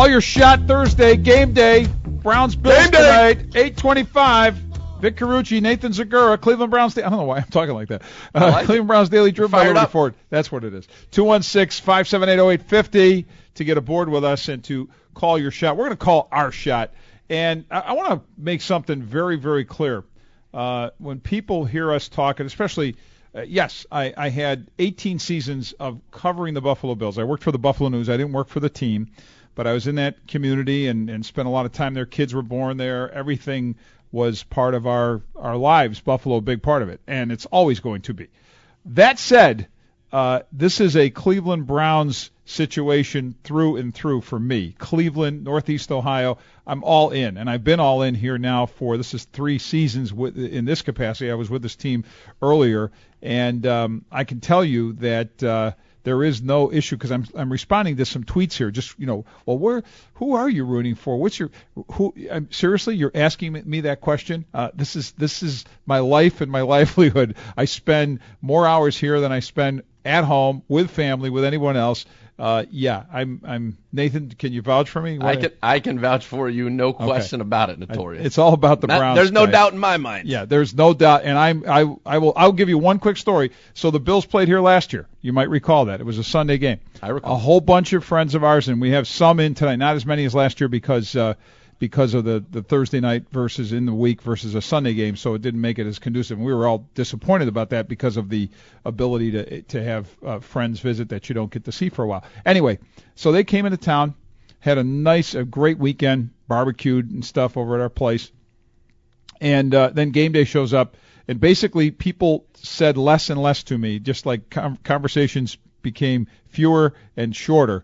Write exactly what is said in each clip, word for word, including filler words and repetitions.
Call your shot Thursday, game day. Browns Bills tonight, eight twenty-five. Vic Carucci, Nathan Zagura, Cleveland Browns. Da- I don't know why I'm talking like that. Uh, like Cleveland it. Browns Daily Dribble Report. That's what it is. two one six, five seven eight, oh eight five oh to get aboard with us and to call your shot. We're going to call our shot. And I, I want to make something very, very clear. Uh, when people hear us talking, especially, uh, yes, I, I had eighteen seasons of covering the Buffalo Bills. I worked for the Buffalo News. I didn't work for the team, but I was in that community and, and spent a lot of time there. Kids were born there. Everything was part of our, our lives. Buffalo, a big part of it, and it's always going to be. That said, uh, this is a Cleveland Browns situation through and through for me. Cleveland, Northeast Ohio, I'm all in, and I've been all in here now for, this is three seasons with, in this capacity. I was with this team earlier, and um, I can tell you that uh, there is no issue because I'm I'm responding to some tweets here. Just, you know, well, where who are you rooting for? What's your who? I'm, seriously, you're asking me that question? Uh, this is this is my life and my livelihood. I spend more hours here than I spend at home with family with anyone else. Uh, yeah, I'm. I'm Nathan. Can you vouch for me? What I can. I can vouch for you. No question okay. about it, Notorious. I, it's all about the Not, Browns. There's no guys. doubt in my mind. Yeah, there's no doubt. And I'm. I. I will. I'll give you one quick story. So the Bills played here last year. You might recall that it was a Sunday game. I recall. A whole bunch of friends of ours, and we have some in tonight. Not as many as last year because. Uh, because of the, the Thursday night versus in the week versus a Sunday game, so it didn't make it as conducive. And we were all disappointed about that because of the ability to to have uh, friends visit that you don't get to see for a while. Anyway, so they came into town, had a nice, a great weekend, barbecued and stuff over at our place. And uh, then game day shows up, and basically people said less and less to me, just like com- conversations became fewer and shorter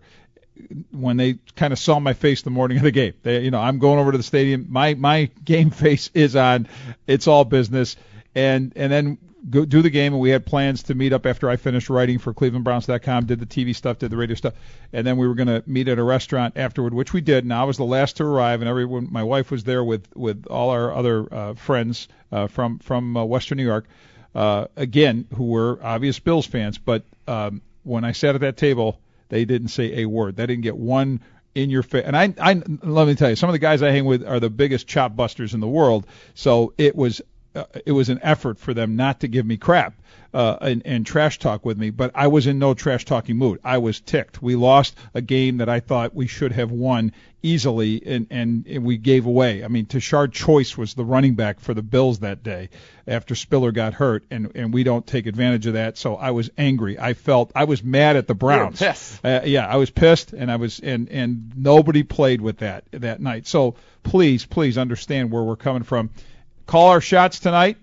when they kind of saw my face the morning of the game. They, you know, I'm going over to the stadium. My my game face is on. It's all business. And and then go do the game, and we had plans to meet up after I finished writing for Cleveland Browns dot com, did the T V stuff, did the radio stuff, and then we were going to meet at a restaurant afterward, which we did. And I was the last to arrive, and everyone, my wife was there with, with all our other uh, friends uh, from, from uh, Western New York, uh, again, who were obvious Bills fans. But um, when I sat at that table, they didn't say a word. They didn't get one in your face. And I, I, let me tell you, some of the guys I hang with are the biggest chop busters in the world. So it was, uh, it was an effort for them not to give me crap uh, and, and trash talk with me. But I was in no trash talking mood. I was ticked. We lost a game that I thought we should have won easily, and, and, and we gave away. I mean, Tashard Choice was the running back for the Bills that day after Spiller got hurt, and, and we don't take advantage of that. So I was angry. I felt I was mad at the Browns. You were pissed. Uh, yeah, I was pissed, and I was and and nobody played with that that night. So please, please understand where we're coming from. Call our shots tonight.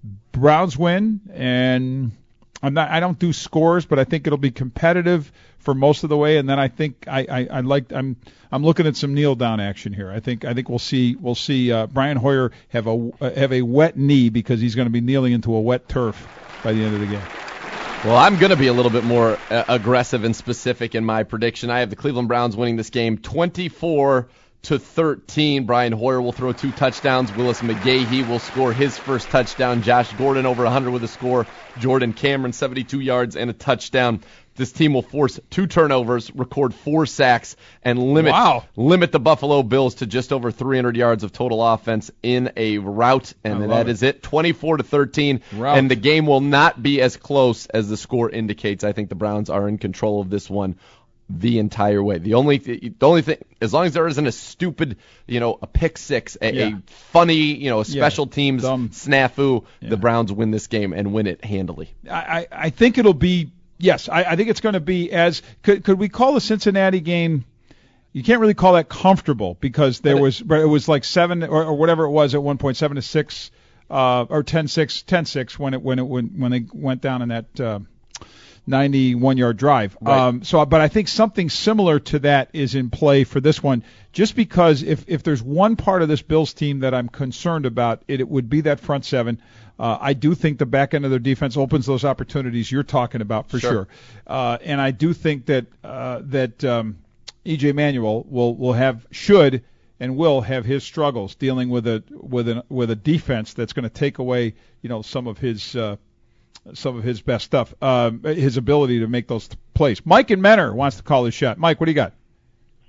Browns win, and I'm not. I don't do scores, but I think it'll be competitive for most of the way. And then I think I, I, I like. I'm I'm looking at some kneel down action here. I think I think we'll see we'll see uh, Brian Hoyer have a uh, have a wet knee because he's going to be kneeling into a wet turf by the end of the game. Well, I'm going to be a little bit more uh, aggressive and specific in my prediction. I have the Cleveland Browns winning this game twenty-four to thirteen. Brian Hoyer will throw two touchdowns. Willis McGahee will score his first touchdown. Josh Gordon over one hundred with a score. Jordan Cameron seventy-two yards and a touchdown. This team will force two turnovers, record four sacks, and limit wow. limit the Buffalo Bills to just over three hundred yards of total offense in a rout. And that it. is it, twenty-four to thirteen. Rout. And the game will not be as close as the score indicates. I think the Browns are in control of this one the entire way. The only th- the only thing, as long as there isn't a stupid, you know, a pick six, a, yeah. a funny, you know, a special yeah. teams Dumb. snafu, yeah. the Browns win this game and win it handily. I, I, I think it'll be. Yes, I, I think it's going to be as could could we call the Cincinnati game? You can't really call that comfortable because there was it was like seven or, or whatever it was at one point, seven to six, uh, or ten six, ten six when it when it when when they went down in that uh, ninety-one yard drive. Right. Um, so, but I think something similar to that is in play for this one. Just because if if there's one part of this Bills team that I'm concerned about, it, it would be that front seven. Uh, I do think the back end of their defense opens those opportunities you're talking about for sure. sure. Uh, and I do think that uh, that um, E J Manuel will, will have should and will have his struggles dealing with a with a with a defense that's going to take away you know some of his uh, some of his best stuff, um, his ability to make those plays. Mike in Menor wants to call his shot. Mike, what do you got?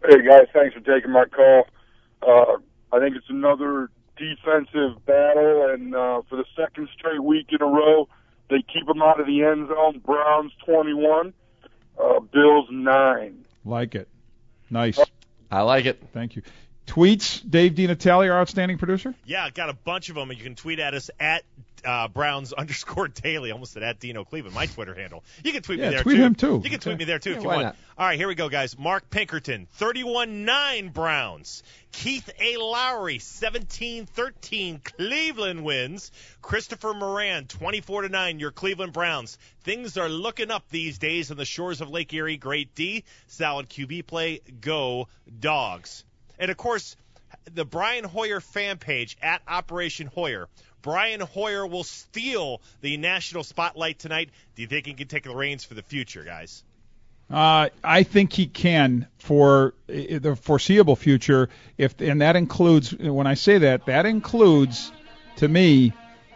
Hey, guys, thanks for taking my call. Uh, I think it's another defensive battle, and uh, for the second straight week in a row, they keep them out of the end zone. Browns twenty-one, uh, Bills nine. Like it. Nice. I like it. Thank you. Tweets, Dave DiNatale, our outstanding producer? Yeah, got a bunch of them, and you can tweet at us at uh, Browns underscore daily. Almost said at Dino Cleveland, my Twitter handle. You can tweet yeah, me there, tweet too. him, too. You can tweet me there, too, yeah, if you why want. Not? All right, here we go, guys. Mark Pinkerton, thirty-one nine Browns. Keith A. Lowry, seventeen thirteen Cleveland wins. Christopher Moran, twenty-four to nine your Cleveland Browns. Things are looking up these days on the shores of Lake Erie. Great D. Solid Q B play. Go Dogs. And, of course, the Brian Hoyer fan page at Operation Hoyer. Brian Hoyer will steal the national spotlight tonight. Do you think he can take the reins for the future, guys? Uh, I think he can for the foreseeable future. If and that includes, when I say that, that includes, to me,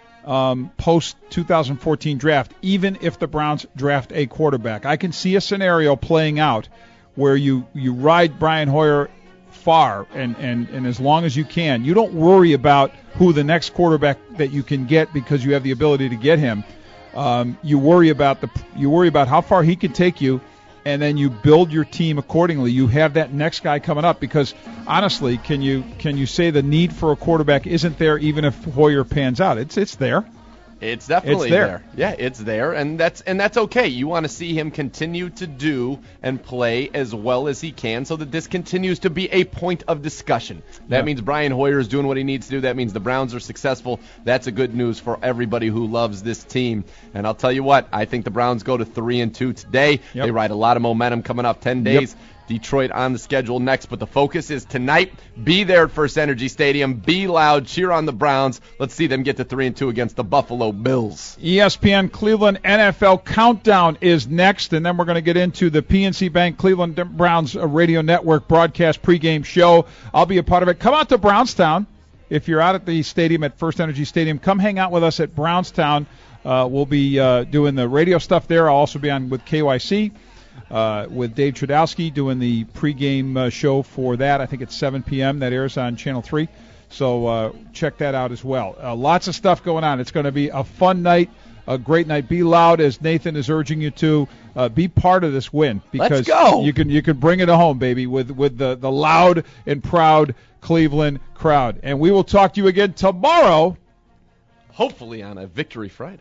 um, post two thousand fourteen draft. Even if the Browns draft a quarterback, I can see a scenario playing out where you you ride Brian Hoyer far and, and, and as long as you can. You don't worry about who the next quarterback that you can get because you have the ability to get him. Um, you worry about the you worry about how far he can take you, and then you build your team accordingly. You have that next guy coming up because honestly, can you can you say the need for a quarterback isn't there even if Hoyer pans out? It's it's there. It's definitely it's there. there. Yeah, it's there, and that's and that's okay. You want to see him continue to do and play as well as he can so that this continues to be a point of discussion. That yeah. means Brian Hoyer is doing what he needs to do. That means the Browns are successful. That's a good news for everybody who loves this team. And I'll tell you what, I think the Browns go to three and two today. Yep. They ride a lot of momentum coming off ten days. Yep. Detroit on the schedule next, but the focus is tonight. Be there at First Energy Stadium. Be loud. Cheer on the Browns. Let's see them get to three and two against the Buffalo Bills. E S P N Cleveland N F L Countdown is next, and then we're going to get into the P N C Bank Cleveland Browns Radio Network broadcast pregame show. I'll be a part of it. Come out to Brownstown. If you're out at the stadium at First Energy Stadium, come hang out with us at Brownstown. Uh, we'll be uh, doing the radio stuff there. I'll also be on with K Y C. Uh, with Dave Trudowski doing the pregame uh, show for that. I think it's seven p.m. That airs on Channel three. So uh, check that out as well. Uh, lots of stuff going on. It's going to be a fun night, a great night. Be loud, as Nathan is urging you to. Uh, be part of this win because Let's go. you can you can bring it home, baby, with, with the, the loud and proud Cleveland crowd. And we will talk to you again tomorrow. Hopefully on a Victory Friday.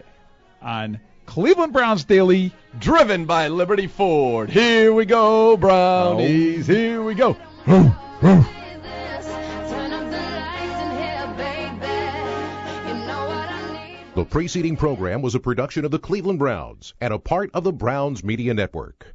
On Cleveland Browns Daily, driven by Liberty Ford. Here we go, Brownies. Oh. Here we go. The preceding program was a production of the Cleveland Browns and a part of the Browns Media Network.